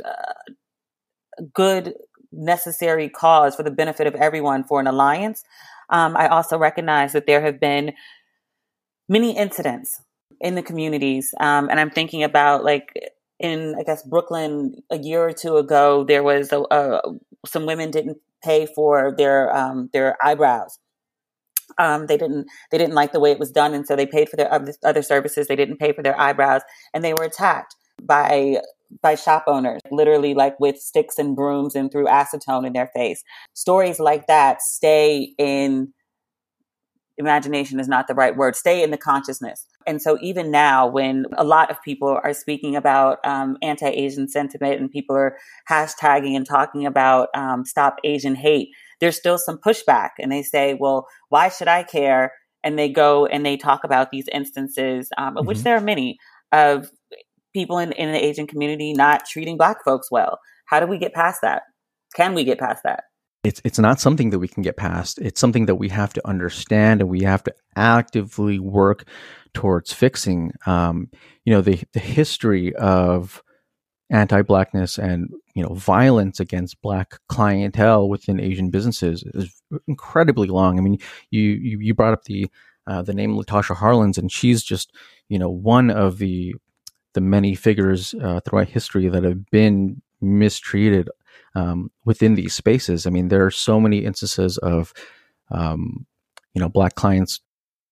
a good, necessary cause for the benefit of everyone for an alliance, um, I also recognize that there have been many incidents in the communities. Um, and I'm thinking about, like, in, I guess, Brooklyn a year or two ago, there was a, a, some women didn't pay for their um, their eyebrows. Um, they didn't they didn't like the way it was done, and so they paid for their other, other services. They didn't pay for their eyebrows, and they were attacked by by shop owners, literally, like, with sticks and brooms and threw acetone in their face. Stories like that stay in imagination is not the right word, stay in the consciousness. And so even now, when a lot of people are speaking about um, anti-Asian sentiment and people are hashtagging and talking about um, Stop Asian Hate, there's still some pushback. And they say, well, why should I care? And they go and they talk about these instances, um, of mm-hmm. which there are many, of people in, in the Asian community not treating Black folks well. How do we get past that? Can we get past that? It's it's not something that we can get past. It's something that we have to understand, and we have to actively work towards fixing. Um, you know, the the history of anti-Blackness and, you know, violence against Black clientele within Asian businesses is incredibly long. I mean, you you, you brought up the uh, the name Latasha Harlins, and she's just, you know, one of the the many figures uh, throughout history that have been mistreated um, within these spaces. I mean, there are so many instances of, um, you know, Black clients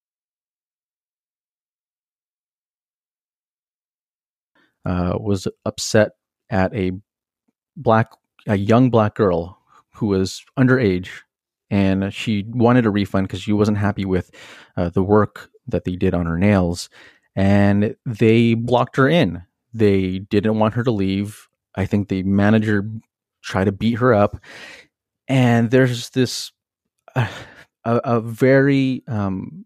uh, was upset at a black, a young Black girl who was underage, and she wanted a refund because she wasn't happy with uh, the work that they did on her nails, and they blocked her in. They didn't want her to leave. I think the manager tried to beat her up, and there's this uh, a, a very um,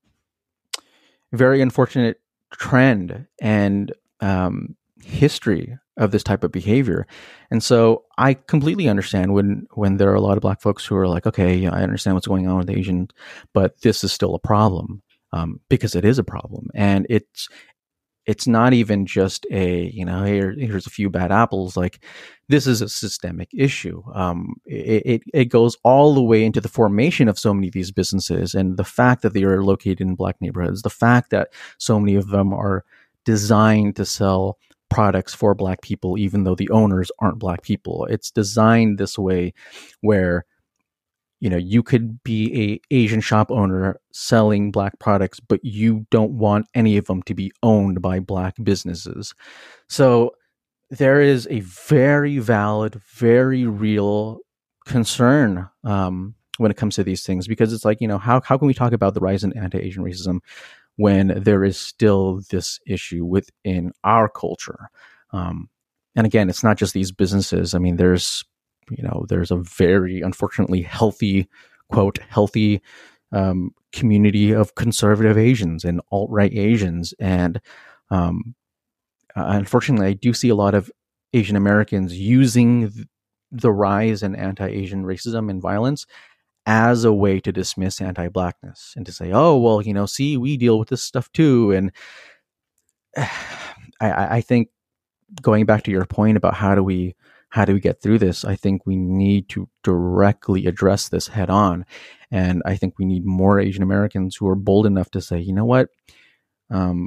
very unfortunate trend and um, history of this type of behavior. And so I completely understand when when there are a lot of Black folks who are like, okay, yeah, I understand what's going on with Asians, but this is still a problem, um, because it is a problem, and it's. It's not even just a, you know, here, here's a few bad apples. Like, this is a systemic issue. Um, it, it, it goes all the way into the formation of so many of these businesses, and the fact that they are located in Black neighborhoods, the fact that so many of them are designed to sell products for Black people, even though the owners aren't Black people. It's designed this way where you know, you could be a Asian shop owner selling Black products, but you don't want any of them to be owned by Black businesses. So there is a very valid, very real concern um, when it comes to these things, because it's like, you know, how how can we talk about the rise in anti-Asian racism when there is still this issue within our culture? Um, and again, it's not just these businesses. I mean, there's you know, there's a very, unfortunately, healthy, quote, healthy um, community of conservative Asians and alt-right Asians. And um, uh, unfortunately, I do see a lot of Asian Americans using th- the rise in anti-Asian racism and violence as a way to dismiss anti-Blackness and to say, oh, well, you know, see, we deal with this stuff too. And I, I think going back to your point about how do we How do we get through this? I think we need to directly address this head on. And I think we need more Asian Americans who are bold enough to say, you know what? Um,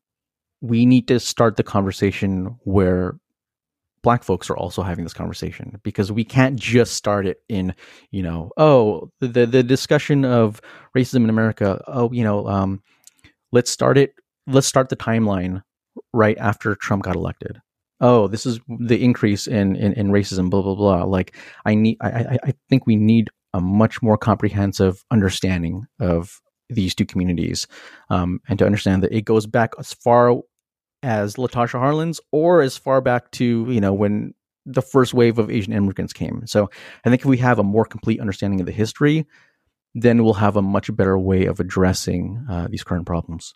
we need to start the conversation where Black folks are also having this conversation, because we can't just start it in, you know, oh, the, the discussion of racism in America. Oh, you know, um, let's start it. Let's start the timeline right after Trump got elected. Oh, this is the increase in, in, in racism, blah, blah, blah. Like I need, I, I think we need a much more comprehensive understanding of these two communities, um, and to understand that it goes back as far as Latasha Harlins or as far back to, you know, when the first wave of Asian immigrants came. So I think if we have a more complete understanding of the history, then we'll have a much better way of addressing uh, these current problems.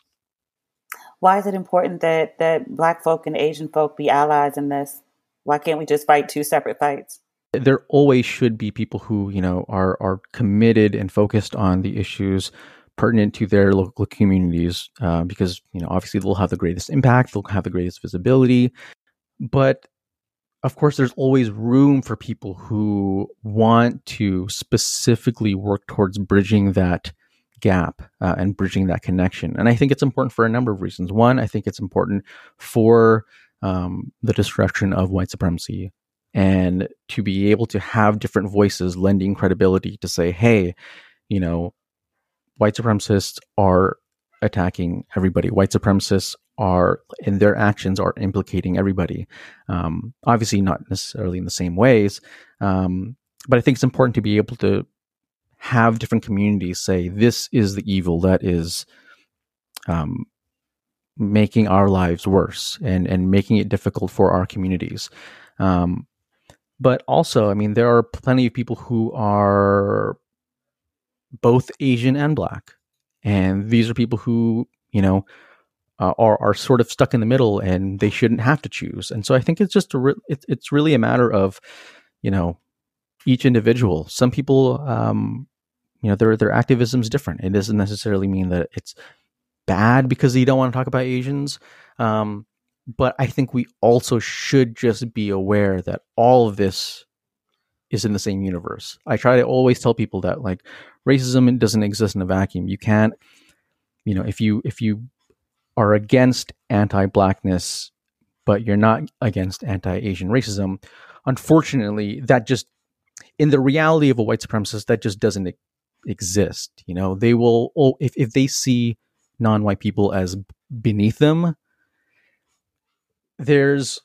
Why is it important that, that Black folk and Asian folk be allies in this? Why can't we just fight two separate fights? There always should be people who, you know, are are committed and focused on the issues pertinent to their local communities, uh, because, you know, obviously they'll have the greatest impact, they'll have the greatest visibility. But of course, there's always room for people who want to specifically work towards bridging that gap uh, and bridging that connection. And I think it's important for a number of reasons. One, I think it's important for um, the destruction of white supremacy, and to be able to have different voices lending credibility to say, hey, you know, white supremacists are attacking everybody. White supremacists are, in their actions, are implicating everybody. Um, obviously not necessarily in the same ways. Um, but I think it's important to be able to have different communities say, this is the evil that is um, making our lives worse and, and making it difficult for our communities. Um, but also, I mean, there are plenty of people who are both Asian and Black. And these are people who, you know, uh, are, are sort of stuck in the middle, and they shouldn't have to choose. And so I think it's just, a re- it, it's really a matter of, you know, each individual. Some people, um, you know, their their activism is different. It doesn't necessarily mean that it's bad because you don't want to talk about Asians. Um, but I think we also should just be aware that all of this is in the same universe. I try to always tell people that, like, racism doesn't exist in a vacuum. You can't, you know, if you if you are against anti-Blackness, but you're not against anti-Asian racism, unfortunately, that just, in the reality of a white supremacist, that just doesn't exist. You know, they will, oh, if, if they see non-white people as beneath them, there's,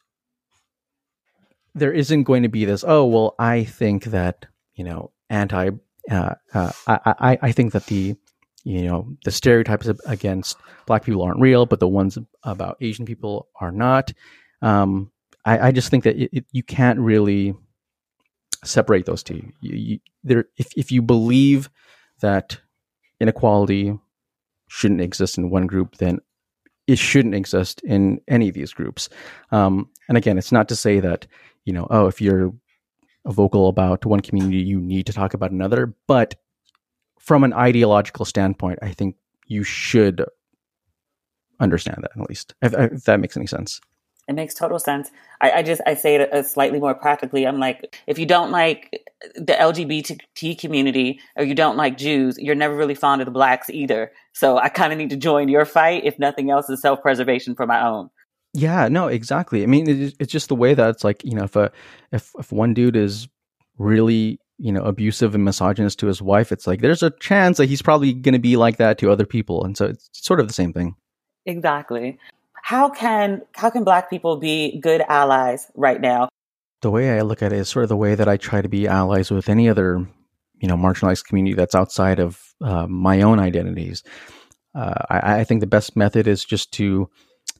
there isn't going to be this, oh, well, I think that, you know, anti, uh, uh, I, I, I think that the, you know, the stereotypes against Black people aren't real, but the ones about Asian people are not. Um, I, I just think that it, it, you can't really separate those two. You, you, there, if if you believe that inequality shouldn't exist in one group, then it shouldn't exist in any of these groups. Um, and again, it's not to say that, you know, oh, if you're vocal about one community, you need to talk about another. But from an ideological standpoint, I think you should understand that, at least, if, if that makes any sense. It makes total sense. I, I just, I say it uh, slightly more practically. I'm like, if you don't like the L G B T community, or you don't like Jews, you're never really fond of the Blacks either. So I kind of need to join your fight. If nothing else, is self-preservation for my own. Yeah, no, exactly. I mean, it, it's just the way that it's like, you know, if a, if, if one dude is really you know, abusive and misogynist to his wife, it's like there's a chance that he's probably going to be like that to other people. And so it's sort of the same thing. Exactly. How can how can Black people be good allies right now? The way I look at it is sort of the way that I try to be allies with any other, you know, marginalized community that's outside of uh, my own identities. Uh, I, I think the best method is just to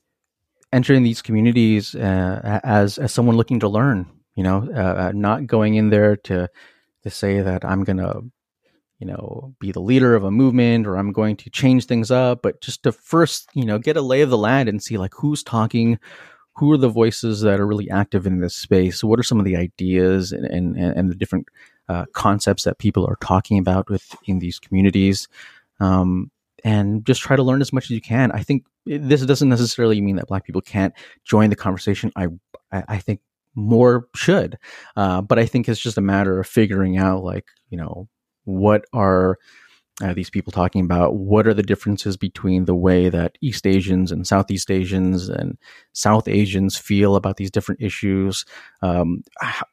enter in these communities uh, as as someone looking to learn. You know, uh, not going in there to to say that I'm gonna, you know, be the leader of a movement or I'm going to change things up, but just to first, you know, get a lay of the land and see like who's talking, who are the voices that are really active in this space, what are some of the ideas and and, and the different uh, concepts that people are talking about within these communities, um, and just try to learn as much as you can. I think this doesn't necessarily mean that Black people can't join the conversation. I I, I think more should, uh, but I think it's just a matter of figuring out, like, you know, what are uh, these people talking about? What are the differences between the way that East Asians and Southeast Asians and South Asians feel about these different issues? Um,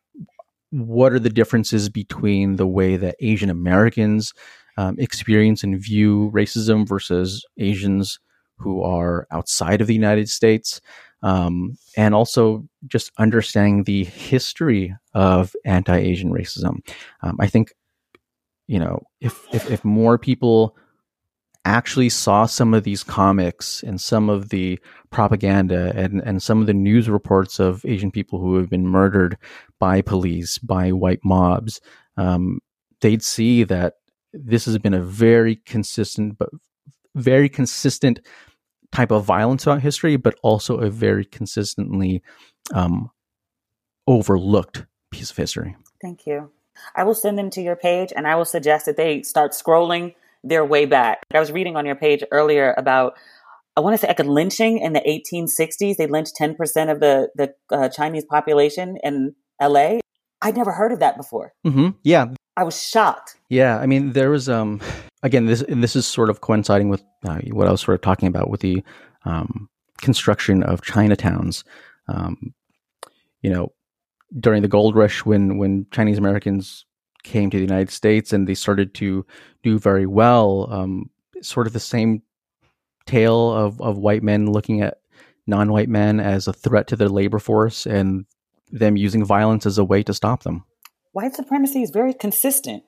what are the differences between the way that Asian Americans um, experience and view racism versus Asians who are outside of the United States? Um, and also just understanding the history of anti-Asian racism. Um, I think, you know, if, if, if more people actually saw some of these comics and some of the propaganda and, and some of the news reports of Asian people who have been murdered by police, by white mobs, um, they'd see that this has been a very consistent, but very consistent type of violence throughout history, but also a very consistently um, overlooked piece of history. Thank you. I will send them to your page, and I will suggest that they start scrolling their way back. I was reading on your page earlier about, I want to say like a lynching in the eighteen sixties. They lynched ten percent of the, the uh, Chinese population in L A. I'd never heard of that before. Mm-hmm. Yeah. I was shocked. Yeah. I mean, there was, um, again, this this is sort of coinciding with uh, what I was sort of talking about with the um, construction of Chinatowns. Um, you know, during the gold rush, when when Chinese Americans came to the United States and they started to do very well, um, sort of the same tale of, of white men looking at non-white men as a threat to their labor force and them using violence as a way to stop them. White supremacy is very consistent.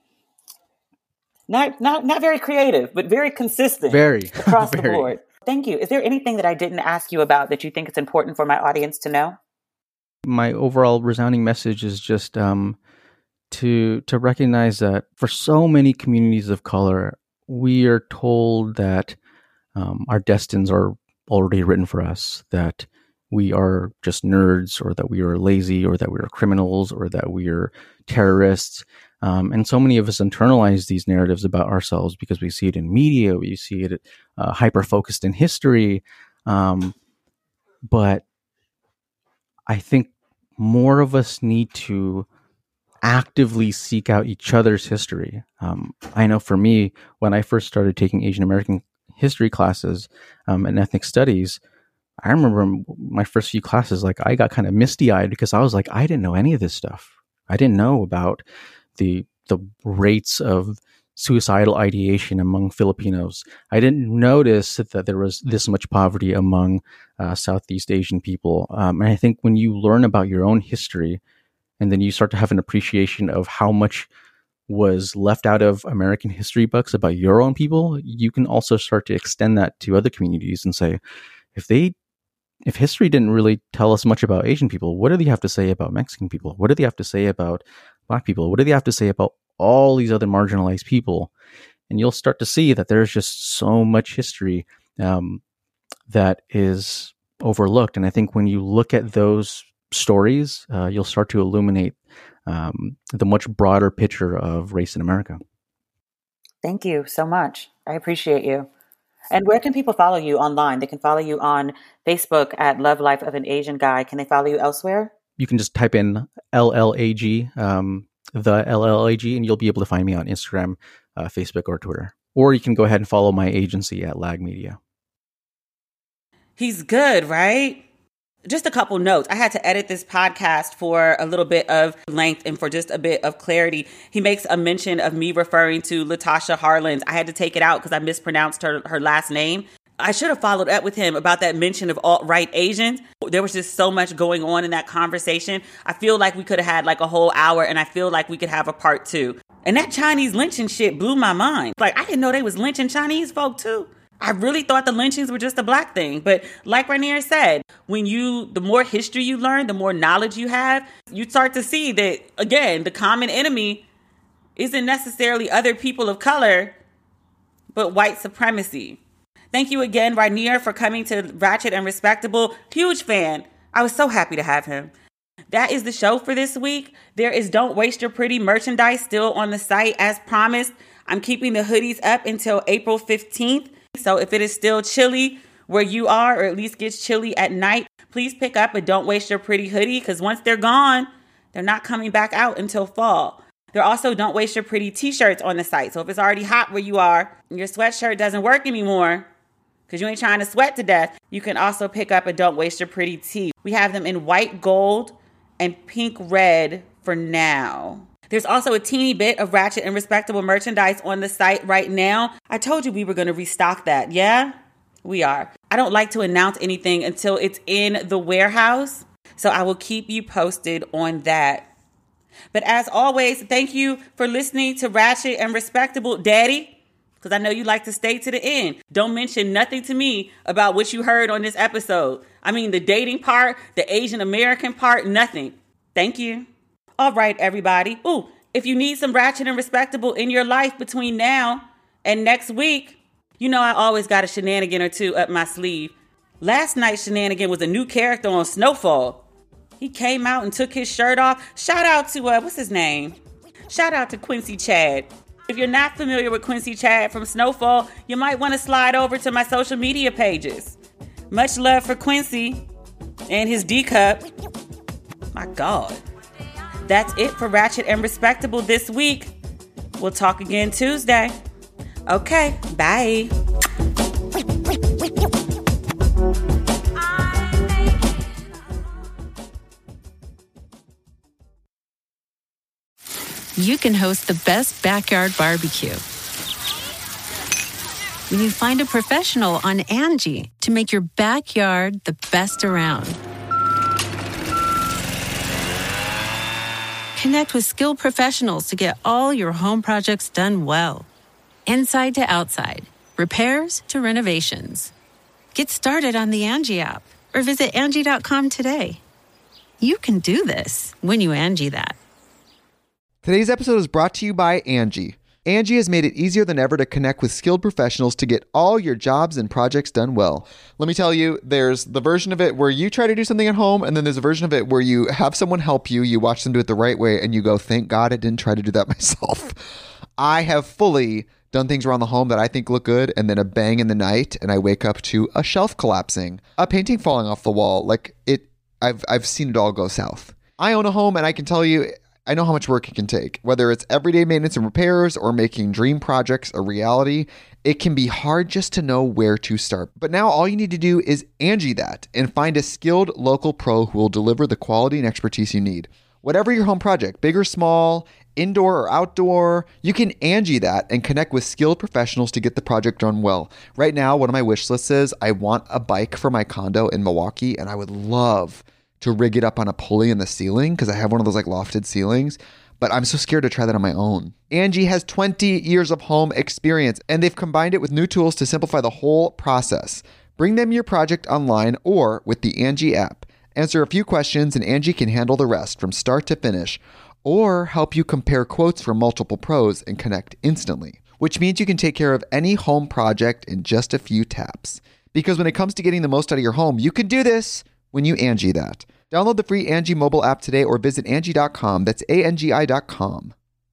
Not not not very creative, but very consistent. Very. Across very. the board. Thank you. Is there anything that I didn't ask you about that you think it's important for my audience to know? My overall resounding message is just um, to to recognize that for so many communities of color, we are told that um, our destines are already written for us, that we are just nerds, or that we are lazy, or that we are criminals, or that we are terrorists. Um, and so many of us internalize these narratives about ourselves because we see it in media, we see it uh, hyper-focused in history. Um, but I think more of us need to actively seek out each other's history. Um, I know for me, when I first started taking Asian American history classes um, and ethnic studies, I remember my first few classes, like I got kind of misty-eyed because I was like, I didn't know any of this stuff. I didn't know about the the rates of suicidal ideation among Filipinos. I didn't notice that there was this much poverty among uh, Southeast Asian people. Um, and I think when you learn about your own history, and then you start to have an appreciation of how much was left out of American history books about your own people, you can also start to extend that to other communities and say, if they If history didn't really tell us much about Asian people, what do they have to say about Mexican people? What do they have to say about Black people? What do they have to say about all these other marginalized people? And you'll start to see that there's just so much history um, that is overlooked. And I think when you look at those stories, uh, you'll start to illuminate um, the much broader picture of race in America. Thank you so much. I appreciate you. And where can people follow you online? They can follow you on Facebook at Love Life of an Asian Guy. Can they follow you elsewhere? You can just type in L L A G, um, the L L A G, and you'll be able to find me on Instagram, uh, Facebook, or Twitter. Or you can go ahead and follow my agency at Lag Media. He's good, right? Just a couple notes. I had to edit this podcast for a little bit of length and for just a bit of clarity. He makes a mention of me referring to Latasha Harlins. I had to take it out because I mispronounced her, her last name. I should have followed up with him about that mention of alt-right Asians. There was just so much going on in that conversation. I feel like we could have had like a whole hour, and I feel like we could have a part two. And that Chinese lynching shit blew my mind. Like, I didn't know they was lynching Chinese folk too. I really thought the lynchings were just a black thing. But like Rainier said, when you, the more history you learn, the more knowledge you have, you start to see that, again, the common enemy isn't necessarily other people of color, but white supremacy. Thank you again, Rainier, for coming to Ratchet and Respectable. Huge fan. I was so happy to have him. That is the show for this week. There is Don't Waste Your Pretty merchandise still on the site as promised. I'm keeping the hoodies up until April fifteenth. So if it is still chilly where you are, or at least gets chilly at night, please pick up a Don't Waste Your Pretty hoodie, because once they're gone, they're not coming back out until fall. There are also Don't Waste Your Pretty t-shirts on the site. So if it's already hot where you are and your sweatshirt doesn't work anymore because you ain't trying to sweat to death, you can also pick up a Don't Waste Your Pretty tee. We have them in white gold and pink red for now. There's also a teeny bit of Ratchet and Respectable merchandise on the site right now. I told you we were going to restock that, yeah? We are. I don't like to announce anything until it's in the warehouse, so I will keep you posted on that. But as always, thank you for listening to Ratchet and Respectable, Daddy, because I know you like to stay to the end. Don't mention nothing to me about what you heard on this episode. I mean, the dating part, the Asian American part, nothing. Thank you. All right, everybody. Ooh, if you need some Ratchet and Respectable in your life between now and next week, you know I always got a shenanigan or two up my sleeve. Last night's shenanigan was a new character on Snowfall. He came out and took his shirt off. Shout out to, uh, what's his name? Shout out to Quincy Chad. If you're not familiar with Quincy Chad from Snowfall, you might want to slide over to my social media pages. Much love for Quincy and his D-cup. My God. That's it for Ratchet and Respectable this week. We'll talk again Tuesday. Okay, bye. You can host the best backyard barbecue when you find a professional on Angie to make your backyard the best around. Connect with skilled professionals to get all your home projects done well. Inside to outside, repairs to renovations. Get started on the Angie app or visit Angie dot com today. You can do this when you Angie that. Today's episode is brought to you by Angie. Angie has made it easier than ever to connect with skilled professionals to get all your jobs and projects done well. Let me tell you, there's the version of it where you try to do something at home, and then there's a version of it where you have someone help you, you watch them do it the right way, and you go, thank God I didn't try to do that myself. I have fully done things around the home that I think look good, and then a bang in the night, and I wake up to a shelf collapsing, a painting falling off the wall. Like, it, I've I've seen it all go south. I own a home, and I can tell you, I know how much work it can take. Whether it's everyday maintenance and repairs or making dream projects a reality, it can be hard just to know where to start. But now all you need to do is Angie that and find a skilled local pro who will deliver the quality and expertise you need. Whatever your home project, big or small, indoor or outdoor, you can Angie that and connect with skilled professionals to get the project done well. Right now, one of my wish lists is I want a bike for my condo in Milwaukee, and I would love to rig it up on a pulley in the ceiling because I have one of those like lofted ceilings, but I'm so scared to try that on my own. Angie has twenty years of home experience, and they've combined it with new tools to simplify the whole process. Bring them your project online or with the Angie app. Answer a few questions and Angie can handle the rest from start to finish, or help you compare quotes from multiple pros and connect instantly, which means you can take care of any home project in just a few taps. Because when it comes to getting the most out of your home, you can do this when you Angie that. Download the free Angie mobile app today or visit Angie dot com. That's A N G I dot com.